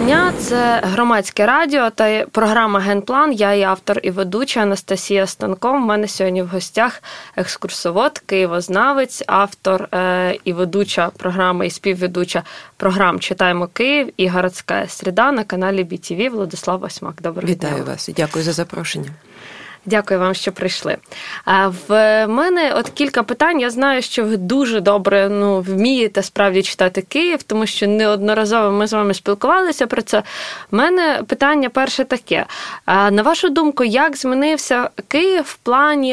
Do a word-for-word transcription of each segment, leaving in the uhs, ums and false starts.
дня. Це громадське радіо та програма «Генплан». Я є автор і ведуча Анастасія Станко. У мене сьогодні в гостях екскурсовод, києвознавець, автор е- і ведуча програми, і співведуча програм «Читаємо Київ» і «Городська среда» на каналі бі ті ві Владислав Осьмак. Доброго дня. Вітаю вас і дякую за запрошення. Дякую вам, що прийшли. В мене от кілька питань. Я знаю, що ви дуже добре ну, вмієте справді читати Київ, тому що неодноразово ми з вами спілкувалися про це. У мене питання перше таке. На вашу думку, як змінився Київ в плані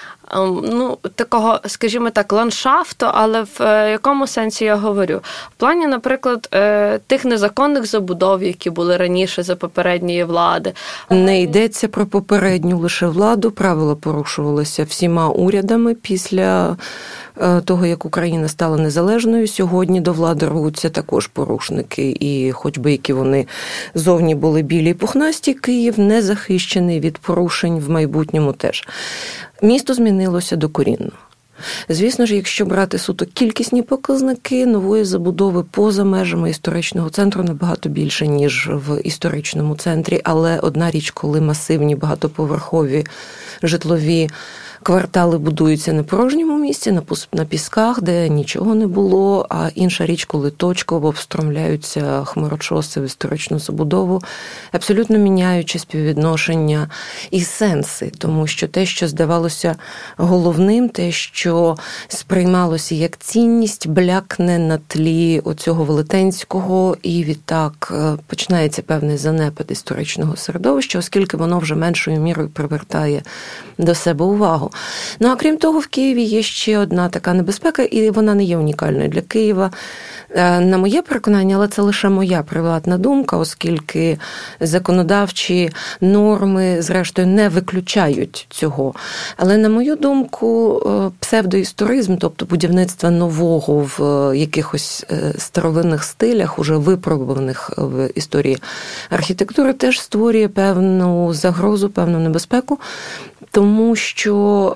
ну, такого, скажімо так, ландшафту, але в якому сенсі я говорю? В плані, наприклад, тих незаконних забудов, які були раніше за попередньої влади. Не йдеться про попередню лише владу. Правила порушувалися всіма урядами після того, як Україна стала незалежною. Сьогодні до влади рвуться також порушники. І хоч би які вони зовні були білі і пухнасті, Київ не захищений від порушень в майбутньому теж. Місто змінилося докорінно. Звісно ж, якщо брати суто кількісні показники, нової забудови поза межами історичного центру набагато більше, ніж в історичному центрі. Але одна річ, коли масивні багатоповерхові житлові квартали будуються на порожньому місці, на пісках, де нічого не було, а інша річ, коли точково обстромляються хмарочоси в історичну забудову, абсолютно міняючи співвідношення і сенси, тому що те, що здавалося головним, те, що сприймалося як цінність, блякне на тлі оцього велетенського, і відтак починається певний занепад історичного середовища, оскільки воно вже меншою мірою привертає до себе увагу. Ну, а крім того, в Києві є ще одна така небезпека, і вона не є унікальною для Києва. На моє переконання, але це лише моя приватна думка, оскільки законодавчі норми, зрештою, не виключають цього. Але, на мою думку, псевдоісторизм, тобто будівництво нового в якихось старовинних стилях, уже випробуваних в історії архітектури, теж створює певну загрозу, певну небезпеку, тому що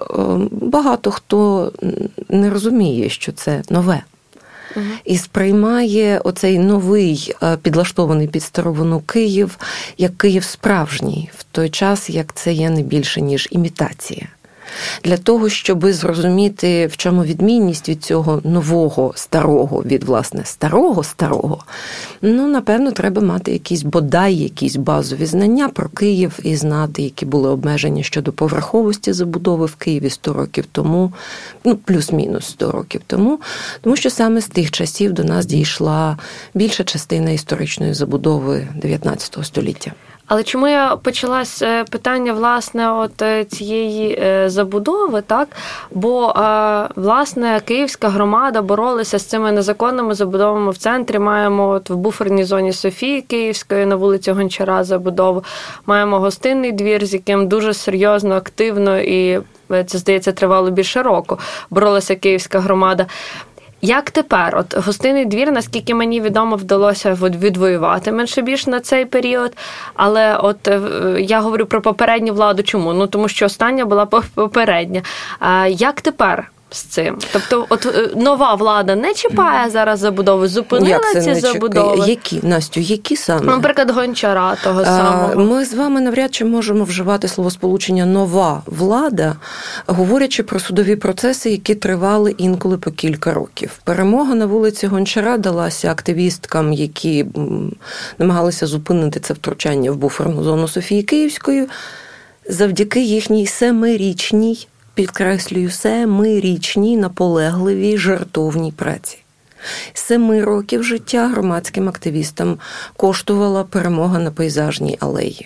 багато хто не розуміє, що це нове. Угу. І сприймає оцей новий, підлаштований під старовину Київ, як Київ справжній, в той час, як це є не більше, ніж імітація. Для того, щоб зрозуміти, в чому відмінність від цього нового старого, від, власне, старого-старого, ну, напевно, треба мати якісь, бодай, якісь базові знання про Київ і знати, які були обмеження щодо поверховості забудови в Києві сто років тому, ну, плюс-мінус сто років тому, тому що саме з тих часів до нас дійшла більша частина історичної забудови дев'ятнадцятого століття. Але чому я почала з питання, власне, от цієї забудови, так? Бо, власне, київська громада боролася з цими незаконними забудовами в центрі. Маємо от в буферній зоні Софії Київської на вулиці Гончара забудову. Маємо гостинний двір, з яким дуже серйозно, активно і, це, здається, тривало більше року, боролася київська громада. Як тепер? От гостинний двір, наскільки мені відомо, вдалося відвоювати менше-більш на цей період, але от я говорю про попередню владу. Чому? Ну, тому що остання була попередня. А як тепер з цим? Тобто, от нова влада не чіпає зараз забудови, зупинила ці забудови? Які, Настю, які саме? Наприклад, Гончара того самого. Ми з вами навряд чи можемо вживати словосполучення «нова влада», говорячи про судові процеси, які тривали інколи по кілька років. Перемога на вулиці Гончара далася активісткам, які намагалися зупинити це втручання в буферну зону Софії Київської, завдяки їхній семирічній, підкреслюю, семирічній, наполегливій, жертовній праці. Семи років життя громадським активістам коштувала перемога на пейзажній алеї.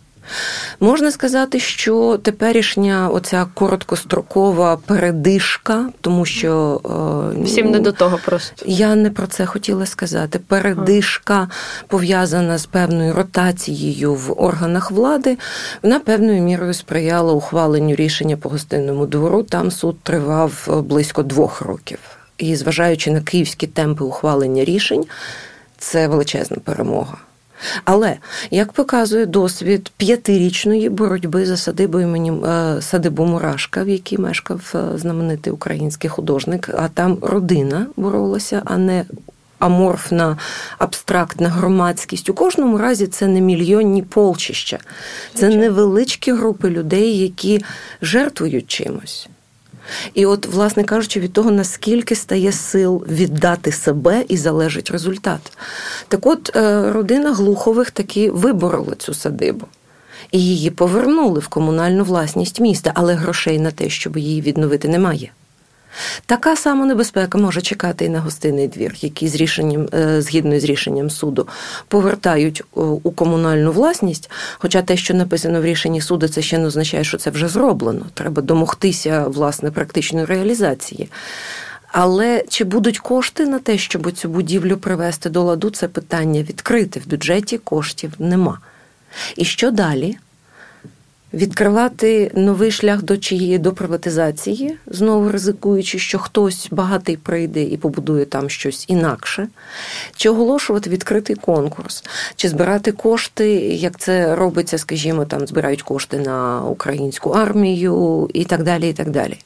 Можна сказати, що теперішня оця короткострокова передишка, тому що... Всім не до того просто. Я не про це хотіла сказати. Передишка пов'язана з певною ротацією в органах влади, вона певною мірою сприяла ухваленню рішення по Гостинному двору. Там суд тривав близько двох років. І зважаючи на київські темпи ухвалення рішень, це величезна перемога. Але, як показує досвід п'ятирічної боротьби за садибу імені садибу Мурашка, в якій мешкав знаменитий український художник, а там родина боролася, а не аморфна, абстрактна громадськість. У кожному разі це не мільйонні полчища. Це невеличкі групи людей, які жертвують чимось. І от, власне кажучи, від того, наскільки стає сил віддати себе і залежить результат. Так от, родина Глухових таки виборола цю садибу. І її повернули в комунальну власність міста, але грошей на те, щоб її відновити, немає. Така сама небезпека може чекати і на Гостинний двір, який з рішенням, згідно з рішенням суду повертають у комунальну власність, хоча те, що написано в рішенні суду, це ще не означає, що це вже зроблено. Треба домогтися, власне, практичної реалізації. Але чи будуть кошти на те, щоб цю будівлю привести до ладу, це питання відкрите. В бюджеті коштів нема. І що далі? Відкривати новий шлях до чиєї до приватизації, знову ризикуючи, що хтось багатий прийде і побудує там щось інакше, чи оголошувати відкритий конкурс, чи збирати кошти, як це робиться, скажімо, там збирають кошти на українську армію і так далі, і так далі.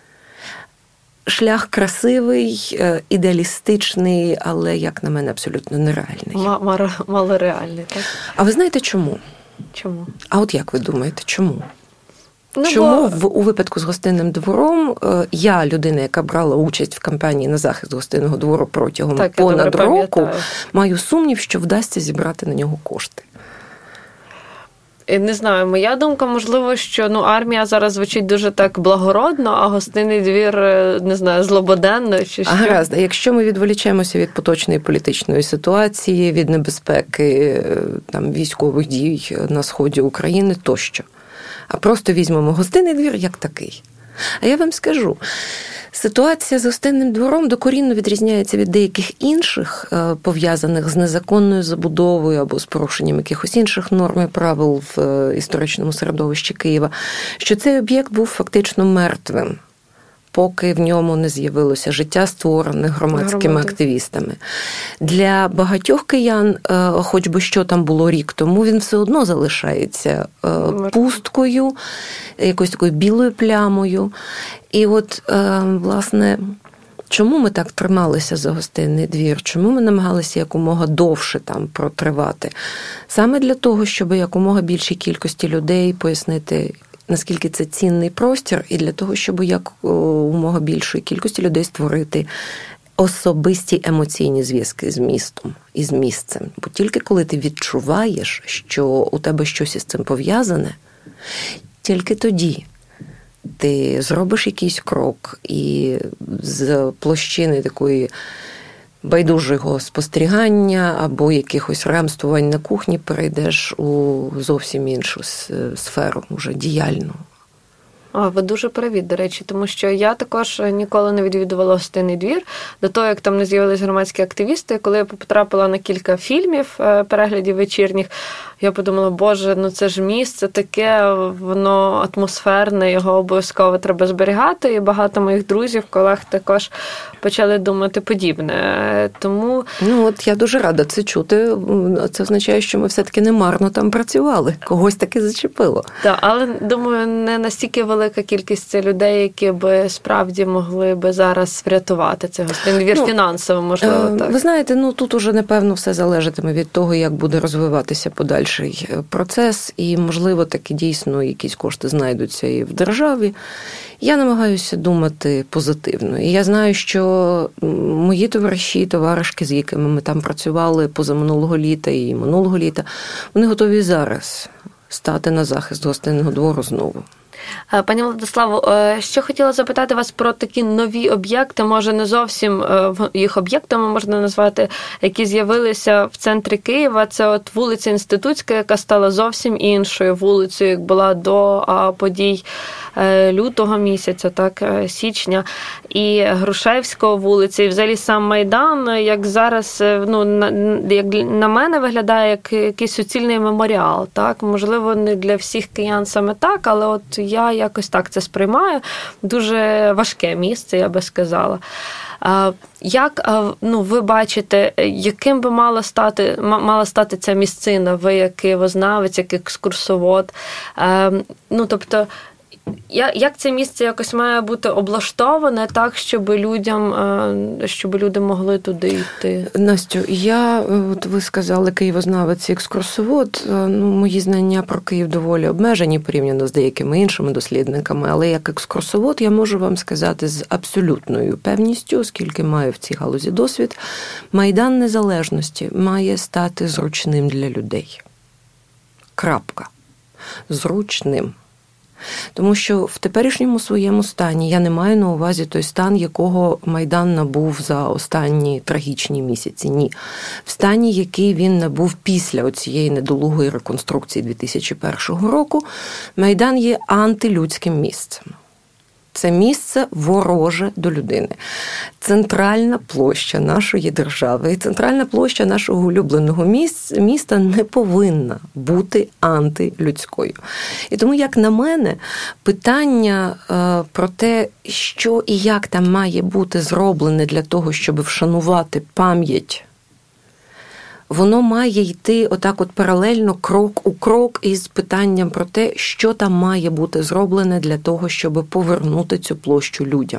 Шлях красивий, ідеалістичний, але, як на мене, абсолютно нереальний. Малореальний, так? А ви знаєте чому? Чому? А от як ви думаєте, чому? Ну, чому бо... в, у випадку з Гостинним двором я, людина, яка брала участь в кампанії на захист Гостинного двору протягом так, понад року, маю сумнів, що вдасться зібрати на нього кошти? Не знаю, моя думка, можливо, що ну, армія зараз звучить дуже так благородно, а Гостинний двір, не знаю, злободенно чи що. А гаразд, а якщо ми відволічаємося від поточної політичної ситуації, від небезпеки там, військових дій на сході України тощо, а просто візьмемо Гостинний двір як такий. А я вам скажу, ситуація з Гостинним двором докорінно відрізняється від деяких інших, пов'язаних з незаконною забудовою або з порушенням якихось інших норм і правил в історичному середовищі Києва, що цей об'єкт був фактично мертвим, поки в ньому не з'явилося життя, створене громадськими Громади. активістами. Для багатьох киян, хоч би що там було рік тому, він все одно залишається пусткою, якоюсь такою білою плямою. І от, власне, чому ми так трималися за Гостинний двір? Чому ми намагалися якомога довше там протривати? Саме для того, щоб якомога більшій кількості людей пояснити, наскільки це цінний простір, і для того, щоб якомога більшої кількості людей створити особисті емоційні зв'язки з містом і з місцем. Бо тільки коли ти відчуваєш, що у тебе щось із цим пов'язане, тільки тоді ти зробиш якийсь крок і з площини такої байдужого спостерігання або якихось ремствувань на кухні перейдеш у зовсім іншу сферу, уже діяльну. А, ви дуже праві, до речі, тому що я також ніколи не відвідувала Гостинний двір до того, як там не з'явилися громадські активісти. Коли я потрапила на кілька фільмів, переглядів вечірніх, я подумала, боже, ну це ж місце таке, воно атмосферне, його обов'язково треба зберігати. І багато моїх друзів, колег також почали думати подібне. Тому... Ну от я дуже рада це чути. Це означає, що ми все-таки не марно там працювали. Когось таки зачепило. Так, але, думаю, не настільки велика кількість це людей, які би справді могли би зараз врятувати цей Гостинний двір ну, фінансово, можливо, так. Ви знаєте, ну тут уже, напевно, все залежатиме від того, як буде розвиватися подальший процес, і, можливо, таки дійсно якісь кошти знайдуться і в державі. Я намагаюся думати позитивно. І я знаю, що мої товариші, товаришки, з якими ми там працювали позаминулого літа і минулого літа, вони готові зараз стати на захист Гостинного двору знову. Пані Владиславо, що хотіла запитати вас про такі нові об'єкти, може не зовсім їх об'єктами можна назвати, які з'явилися в центрі Києва. Це от вулиця Інститутська, яка стала зовсім іншою вулицею, як була до подій лютого місяця, так, січня, і Грушевського вулиця, і взагалі сам Майдан, як зараз, ну, на, як на мене виглядає як якийсь суцільний меморіал, так, можливо, не для всіх киян саме так, але от я якось так це сприймаю. Дуже важке місце, я би сказала. Як, ну, ви бачите, яким би мала стати, мала стати ця місцина, ви як києвознавець, як екскурсовод? Ну, тобто, як це місце якось має бути облаштоване так, щоб людям, щоб люди могли туди йти? Настю, я, от ви сказали, києвознавець і екскурсовод, ну, мої знання про Київ доволі обмежені порівняно з деякими іншими дослідниками, але як екскурсовод я можу вам сказати з абсолютною певністю, оскільки маю в цій галузі досвід, Майдан Незалежності має стати зручним для людей. Крапка. Зручним. Тому що в теперішньому своєму стані я не маю на увазі той стан, якого Майдан набув за останні трагічні місяці. Ні. В стані, який він набув після оцієї недолугої реконструкції дві тисячі першого року, Майдан є антилюдським місцем. Це місце вороже до людини. Центральна площа нашої держави і центральна площа нашого улюбленого міста не повинна бути антилюдською. І тому, як на мене, питання про те, що і як там має бути зроблене для того, щоб вшанувати пам'ять, воно має йти отак от паралельно, крок у крок із питанням про те, що там має бути зроблене для того, щоб повернути цю площу людям.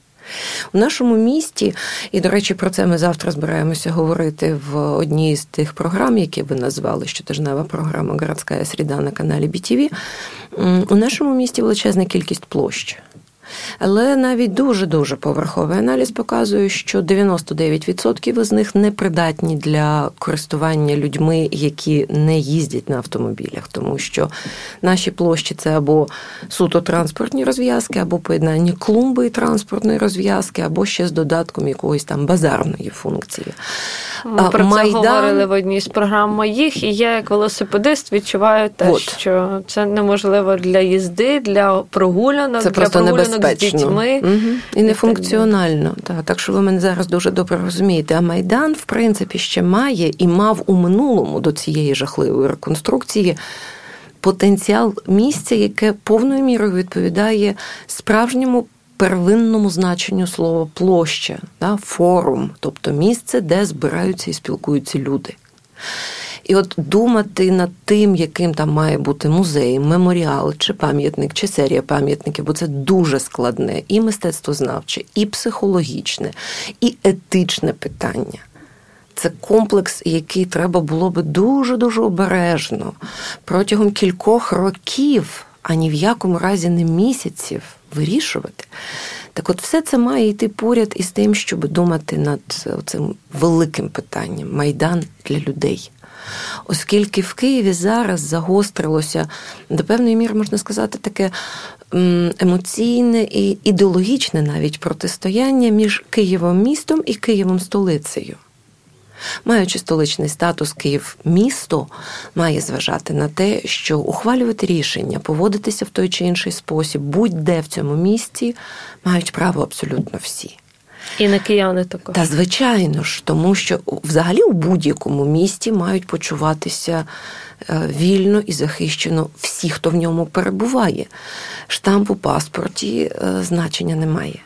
У нашому місті, і, до речі, про це ми завтра збираємося говорити в одній з тих програм, які ви назвали, щотижнева програма «Городська середа» на каналі бі ті ві, у нашому місті величезна кількість площ. Але навіть дуже-дуже поверховий аналіз показує, що дев'яносто дев'ять відсотків із них непридатні для користування людьми, які не їздять на автомобілях. Тому що наші площі – це або суто транспортні розв'язки, або поєднання клумби і транспортної розв'язки, або ще з додатком якоїсь там базарної функції. Ми про Майдан... це говорили в одній з програм моїх, і я як велосипедист відчуваю те, От. що це неможливо для їзди, для прогулянок, це для прогулянок з дітьми. Угу. І нефункціонально. Так, так що ви мене зараз дуже добре розумієте. А Майдан, в принципі, ще має і мав у минулому до цієї жахливої реконструкції потенціал місця, яке повною мірою відповідає справжньому первинному значенню слова площа, да, форум, тобто місце, де збираються і спілкуються люди. І от думати над тим, яким там має бути музей, меморіал, чи пам'ятник, чи серія пам'ятників, бо це дуже складне і мистецтвознавче, і психологічне, і етичне питання. Це комплекс, який треба було би дуже-дуже обережно протягом кількох років, а ні в якому разі не місяців, вирішувати. Так от все це має йти поряд із тим, щоб думати над цим великим питанням – Майдан для людей. Оскільки в Києві зараз загострилося, до певної міри, можна сказати, таке емоційне і ідеологічне навіть протистояння між Києвом містом і Києвом столицею. Маючи столичний статус, Київ місто має зважати на те, що ухвалювати рішення, поводитися в той чи інший спосіб, будь-де в цьому місті, мають право абсолютно всі. І не кияни також. Та, звичайно ж, тому що взагалі у будь-якому місті мають почуватися вільно і захищено всі, хто в ньому перебуває. Штамп у паспорті значення немає.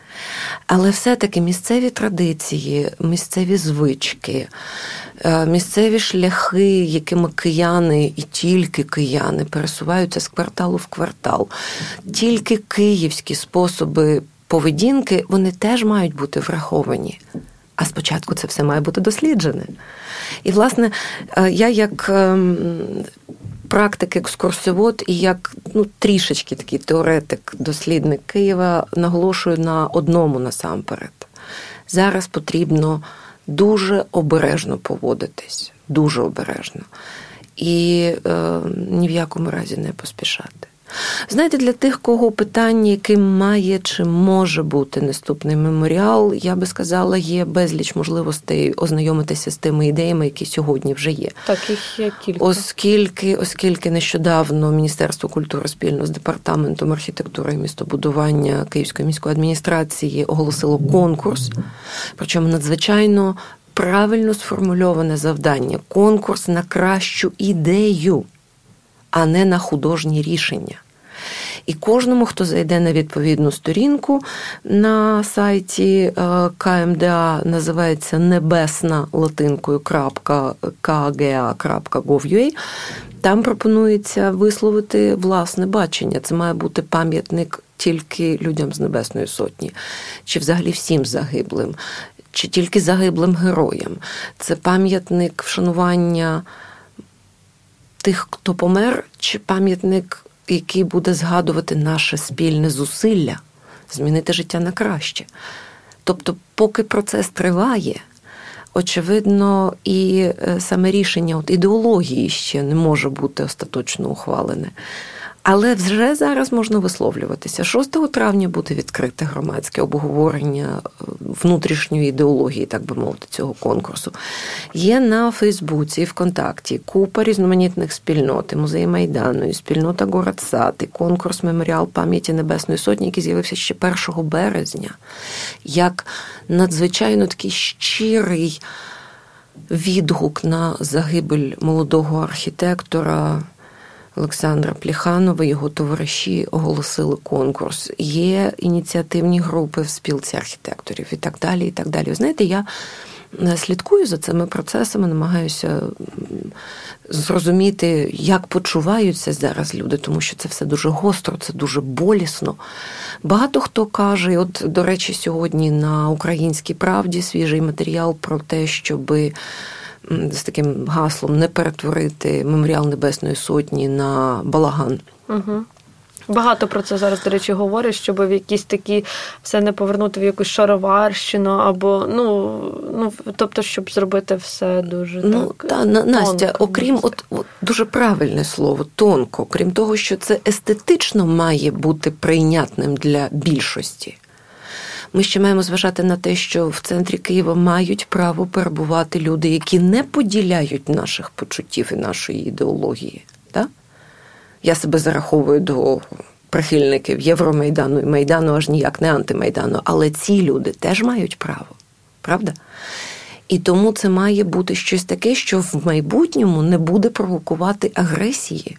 Але все-таки місцеві традиції, місцеві звички, місцеві шляхи, якими кияни і тільки кияни пересуваються з кварталу в квартал, тільки київські способи поведінки, вони теж мають бути враховані. А спочатку це все має бути досліджене. І, власне, я як практик, екскурсовод і як ну, трішечки такий теоретик, дослідник Києва наголошую на одному насамперед. Зараз потрібно дуже обережно поводитись, дуже обережно. І е, ні в якому разі не поспішати. Знаєте, для тих, кого питання, яким має чи може бути наступний меморіал, я би сказала, є безліч можливостей ознайомитися з тими ідеями, які сьогодні вже є. Так, їх є кілька. Оскільки, оскільки нещодавно Міністерство культури спільно з Департаментом архітектури і містобудування Київської міської адміністрації оголосило конкурс, причому надзвичайно правильно сформульоване завдання. Конкурс на кращу ідею, а не на художні рішення. І кожному, хто зайде на відповідну сторінку на сайті ка ем де а, називається небесна латинкою .ка крапка гов крапка ю а, там пропонується висловити власне бачення. Це має бути пам'ятник тільки людям з Небесної Сотні, чи взагалі всім загиблим, чи тільки загиблим героям. Це пам'ятник вшанування тих, хто помер, чи пам'ятник, який буде згадувати наше спільне зусилля змінити життя на краще. Тобто, поки процес триває, очевидно, і саме рішення от ідеології ще не може бути остаточно ухвалене. Але вже зараз можна висловлюватися. шостого травня буде відкрите громадське обговорення внутрішньої ідеології, так би мовити, цього конкурсу. Є на Фейсбуці і ВКонтакті купа різноманітних спільнот, і Музей Майдану, і спільнота Город-Сад, і конкурс «Меморіал пам'яті Небесної Сотні», який з'явився ще першого березня, як надзвичайно такий щирий відгук на загибель молодого архітектора Олександра Плеханова, його товариші оголосили конкурс. Є ініціативні групи в спілці архітекторів і так далі, і так далі. Ви знаєте, я слідкую за цими процесами, намагаюся зрозуміти, як почуваються зараз люди, тому що це все дуже гостро, це дуже болісно. Багато хто каже, от, до речі, сьогодні на «Українській правді» свіжий матеріал про те, щоби з таким гаслом не перетворити Меморіал Небесної Сотні на балаган. Угу. Багато про це зараз, до речі, говорять, щоб в якісь такі все не повернути в якусь шароварщину, або, ну, ну тобто, щоб зробити все дуже ну, так та, тонко. Настя, окрім, от, от, дуже правильне слово, тонко, крім того, що це естетично має бути прийнятним для більшості. Ми ще маємо зважати на те, що в центрі Києва мають право перебувати люди, які не поділяють наших почуттів і нашої ідеології. Так? Я себе зараховую до прихильників Євромайдану і Майдану, аж ніяк не антимайдану, але ці люди теж мають право. Правда? І тому це має бути щось таке, що в майбутньому не буде провокувати агресії.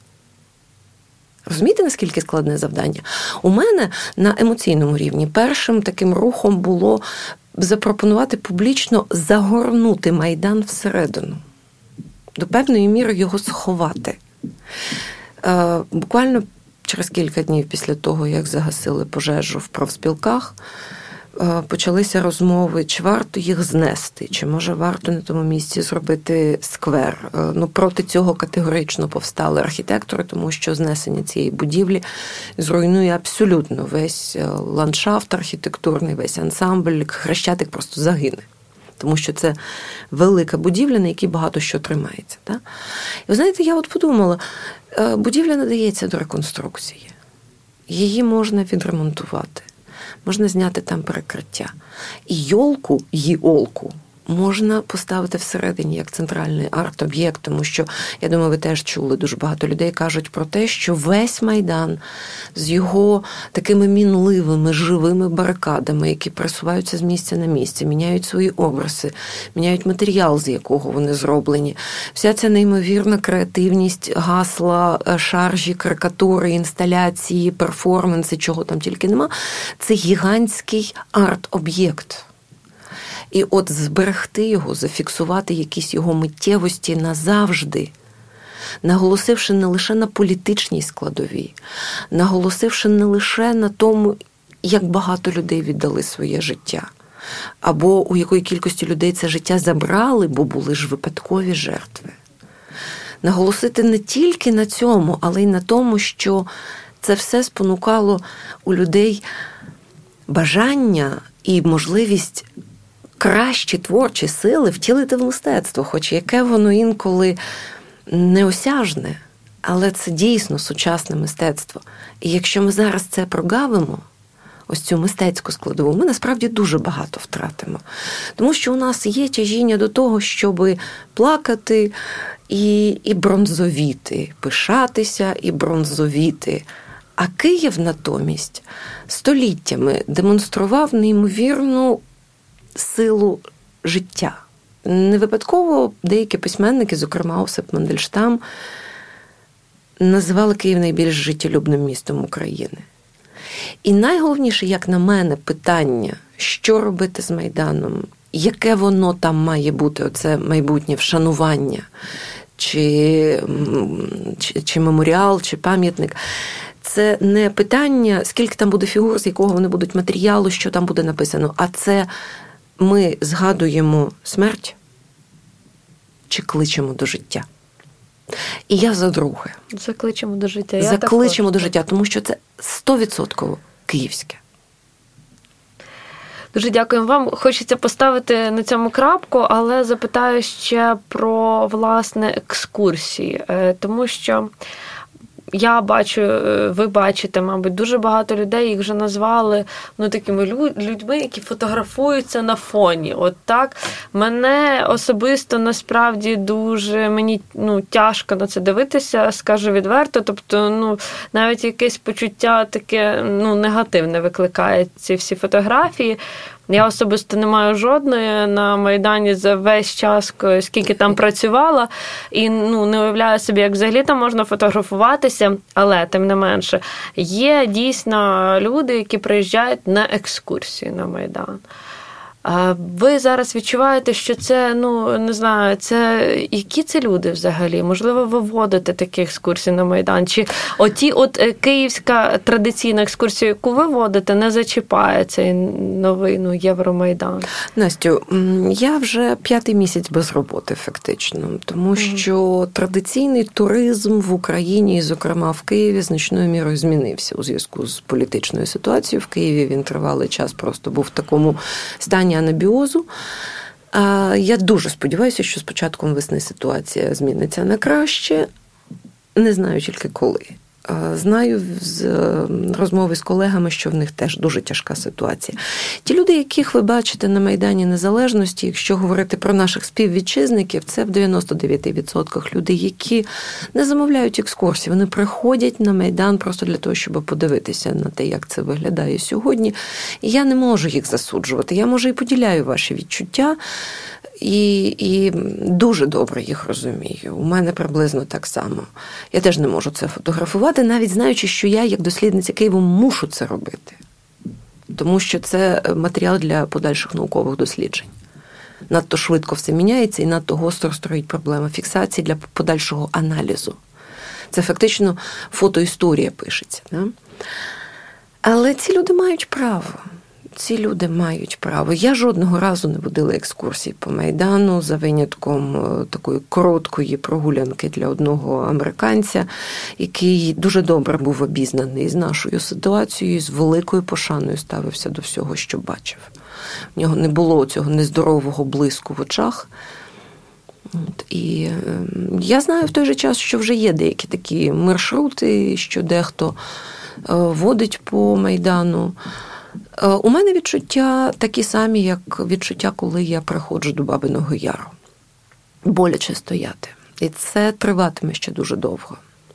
Розумієте, наскільки складне завдання? У мене на емоційному рівні першим таким рухом було запропонувати публічно загорнути Майдан всередину. До певної міри його сховати. Е, буквально через кілька днів після того, як загасили пожежу в профспілках, почалися розмови, чи варто їх знести, чи, може, варто на тому місці зробити сквер. Ну, проти цього категорично повстали архітектори, тому що знесення цієї будівлі зруйнує абсолютно весь ландшафт архітектурний, весь ансамбль, Хрещатик просто загине. Тому що це велика будівля, на якій багато що тримається. Так? І ви знаєте, я от подумала, будівля надається до реконструкції. Її можна відремонтувати. Можна зняти там перекриття. І йолку, їолку, можна поставити всередині як центральний арт-об'єкт, тому що, я думаю, ви теж чули, дуже багато людей кажуть про те, що весь Майдан з його такими мінливими, живими барикадами, які пересуваються з місця на місце, міняють свої образи, міняють матеріал, з якого вони зроблені. Вся ця неймовірна креативність, гасла, шаржі, карикатури, інсталяції, перформанси, чого там тільки нема, це гігантський арт-об'єкт. І от зберегти його, зафіксувати якісь його миттєвості назавжди, наголосивши не лише на політичній складовій, наголосивши не лише на тому, як багато людей віддали своє життя, або у якої кількості людей це життя забрали, бо були ж випадкові жертви. Наголосити не тільки на цьому, але й на тому, що це все спонукало у людей бажання і можливість кращі творчі сили втілити в мистецтво, хоч яке воно інколи неосяжне, але це дійсно сучасне мистецтво. І якщо ми зараз це прогавимо, ось цю мистецьку складову, ми насправді дуже багато втратимо. Тому що у нас є тяжіння до того, щоб плакати і, і бронзовіти, пишатися і бронзовіти. А Київ натомість століттями демонстрував неймовірну силу життя. Не випадково деякі письменники, зокрема Осип Мандельштам, називали Київ найбільш життєлюбним містом України. І найголовніше, як на мене, питання, що робити з Майданом, яке воно там має бути, оце майбутнє вшанування, чи, чи, чи меморіал, чи пам'ятник. Це не питання, скільки там буде фігур, з якого вони будуть матеріалу, що там буде написано, а це ми згадуємо смерть чи кличемо до життя. І я за друге. Закличемо до життя. Я Закличемо також. до життя, тому що це сто відсотків київське. Дуже дякую вам. Хочеться поставити на цьому крапку, але запитаю ще про, власне, екскурсії. Тому що я бачу, ви бачите, мабуть, дуже багато людей, їх вже назвали ну, такими людьми, які фотографуються на фоні. От так. Мене особисто, насправді, дуже, мені ну, тяжко на це дивитися, скажу відверто. Тобто, ну, навіть якесь почуття таке ну, негативне викликає ці всі фотографії. Я особисто не маю жодної на Майдані за весь час, скільки там працювала, і ну, не уявляю собі, як взагалі там можна фотографуватися, але, тим не менше, є дійсно люди, які приїжджають на екскурсії на Майдан. Ви зараз відчуваєте, що це, ну, не знаю, це які це люди взагалі? Можливо, ви вводите такі екскурсії на Майдан? Чи оті от київська традиційна екскурсія, яку ви вводите, не зачіпає цей новий ну, Євромайдан? Настю, я вже п'ятий місяць без роботи фактично, тому що mm. традиційний туризм в Україні, і, зокрема, в Києві, значною мірою змінився у зв'язку з політичною ситуацією. В Києві він тривалий час просто був в такому стані анабіозу. Я дуже сподіваюся, що з початком весни ситуація зміниться на краще. Не знаю тільки коли. Знаю з розмови з колегами, що в них теж дуже тяжка ситуація. Ті люди, яких ви бачите на Майдані Незалежності, якщо говорити про наших співвітчизників, це в дев'яносто дев'ять відсотків люди, які не замовляють екскурсії. Вони приходять на Майдан просто для того, щоб подивитися на те, як це виглядає сьогодні. І я не можу їх засуджувати. Я, може, і поділяю ваші відчуття. І, і дуже добре їх розумію. У мене приблизно так само. Я теж не можу це фотографувати, навіть знаючи, що я, як дослідниця Києва, мушу це робити. Тому що це матеріал для подальших наукових досліджень. Надто швидко все міняється і надто гостро стоїть проблема фіксації для подальшого аналізу. Це фактично фотоісторія пишеться. Да? Але ці люди мають право. Ці люди мають право. Я жодного разу не водила екскурсії по Майдану за винятком такої короткої прогулянки для одного американця, який дуже добре був обізнаний з нашою ситуацією, з великою пошаною ставився до всього, що бачив. В нього не було цього нездорового блиску в очах. І я знаю в той же час, що вже є деякі такі маршрути, що дехто водить по Майдану. У мене відчуття такі самі, як відчуття, коли я приходжу до Бабиного Яру. Боляче стояти. І це триватиме ще дуже довго.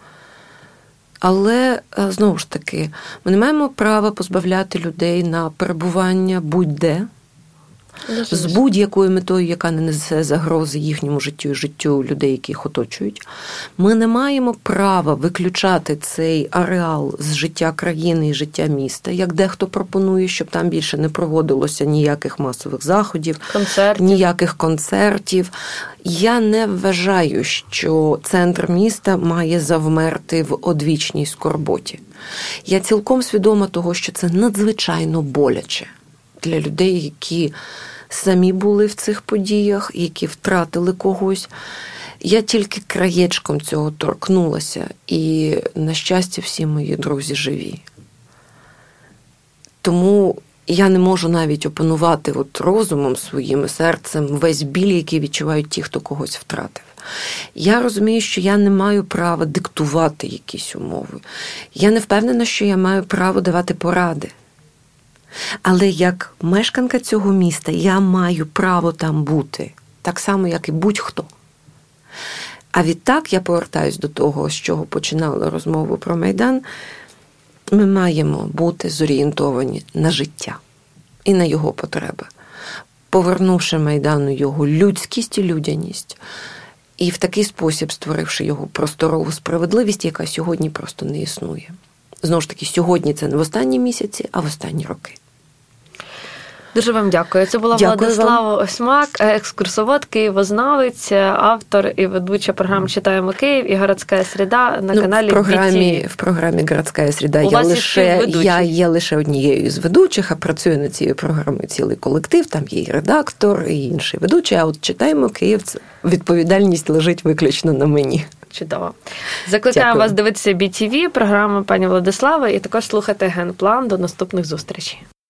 Але, знову ж таки, ми не маємо права позбавляти людей на перебування будь-де, з будь-якою метою, яка не несе загрози їхньому життю і життю людей, які їх оточують. Ми не маємо права виключати цей ареал з життя країни і життя міста, як дехто пропонує, щоб там більше не проводилося ніяких масових заходів, концертів. ніяких концертів. Я не вважаю, що центр міста має завмерти в одвічній скорботі. Я цілком свідома того, що це надзвичайно боляче для людей, які самі були в цих подіях, які втратили когось. Я тільки краєчком цього торкнулася, і, на щастя, всі мої друзі живі. Тому я не можу навіть опанувати от розумом своїм, серцем весь біль, який відчувають ті, хто когось втратив. Я розумію, що я не маю права диктувати якісь умови. Я не впевнена, що я маю право давати поради. Але як мешканка цього міста я маю право там бути, так само, як і будь-хто. А відтак я повертаюсь до того, з чого починала розмову про Майдан. Ми маємо бути зорієнтовані на життя і на його потреби. Повернувши Майдану його людськість і людяність, і в такий спосіб створивши його просторову справедливість, яка сьогодні просто не існує. Знову ж таки, сьогодні це не в останні місяці, а в останні роки. Дуже вам дякую. Це була Дякую Владислава Осьмак, екскурсовод, києвознавець, автор і ведуча програми «Читаємо Київ» і «Городська среда» на ну, каналі в програмі, бі ті ві. в програмі «Городська среда» У я вас лише, є я є лише однією з ведучих, а працює над цією програмою цілий колектив, там є і редактор, і інший ведучий, а от «Читаємо Київ» – відповідальність лежить виключно на мені. Чудово. Закликаю Дякую. вас дивитися бі ті ві, програму пані Владислави, і також слухати «Генплан». До наступних зустрічей.